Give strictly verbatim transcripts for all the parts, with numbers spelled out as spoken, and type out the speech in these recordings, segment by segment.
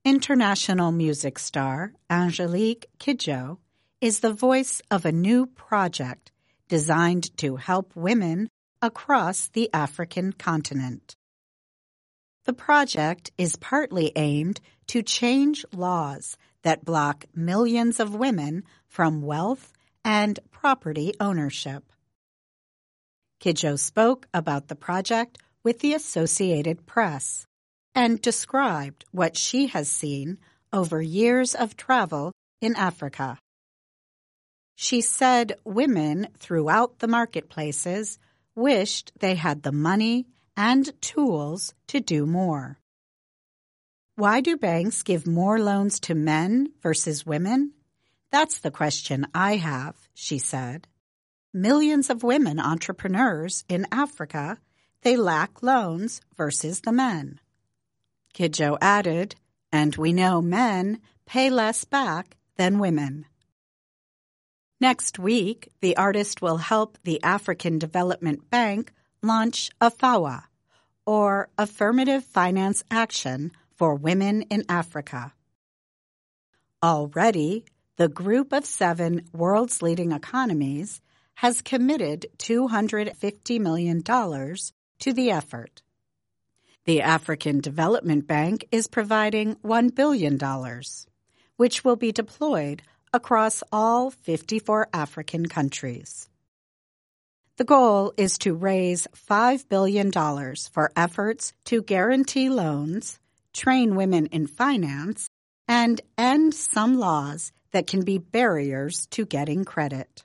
International music star Angelique Kidjo is the voice of a new project designed to help women across the African continent. The project is partly aimed to change laws that block millions of women from wealth and property ownership. Kidjo spoke about the project with the Associated Press and described what she has seen over years of travel in Africa. She said women throughout the marketplaces wished they had the money and tools to do more. Why do banks give more loans to men versus women? That's the question I have, she said. Millions of women entrepreneurs in Africa, they lack loans versus the men. Kidjo added, and we know men pay less back than women. Next week, the artist will help the African Development Bank launch AFAWA, or Affirmative Finance Action for Women in Africa. Already, the Group of Seven World's Leading Economies has committed two hundred fifty million dollars to the effort. The African Development Bank is providing one billion dollars, which will be deployed across all fifty-four African countries. The goal is to raise five billion dollars for efforts to guarantee loans, train women in finance, and end some laws that can be barriers to getting credit.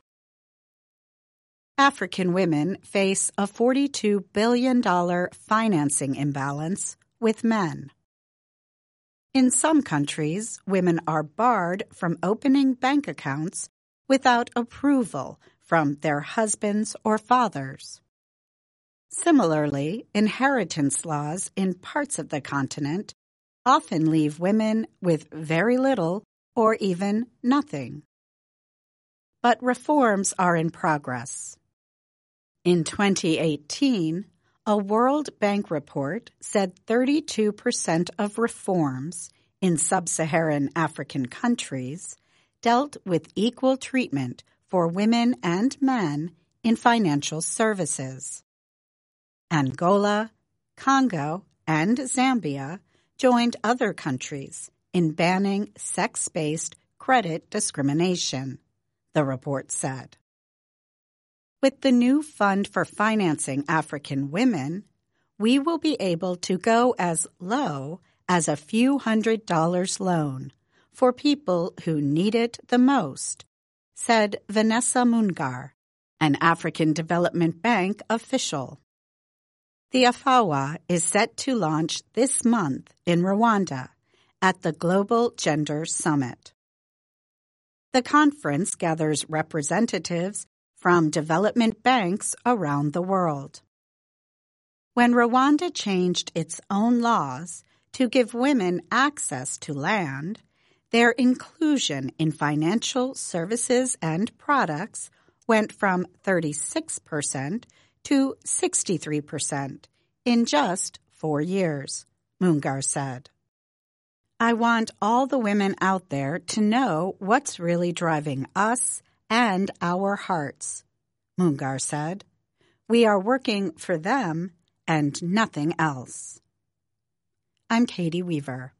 African women face a forty-two billion dollars financing imbalance with men. In some countries, women are barred from opening bank accounts without approval from their husbands or fathers. Similarly, inheritance laws in parts of the continent often leave women with very little or even nothing. But reforms are in progress. In twenty eighteen, a World Bank report said thirty-two percent of reforms in sub-Saharan African countries dealt with equal treatment for women and men in financial services. Angola, Congo, and Zambia joined other countries in banning sex-based credit discrimination, the report said. With the new Fund for Financing African Women, we will be able to go as low as a few hundred dollars loan for people who need it the most, said Vanessa Mungar, an African Development Bank official. The AFAWA is set to launch this month in Rwanda at the Global Gender Summit. The conference gathers representatives from development banks around the world. When Rwanda changed its own laws to give women access to land, their inclusion in financial services and products went from thirty-six percent to sixty-three percent in just four years, Mungar said. I want all the women out there to know what's really driving us and our hearts, Mungar said. We are working for them and nothing else. I'm Katie Weaver.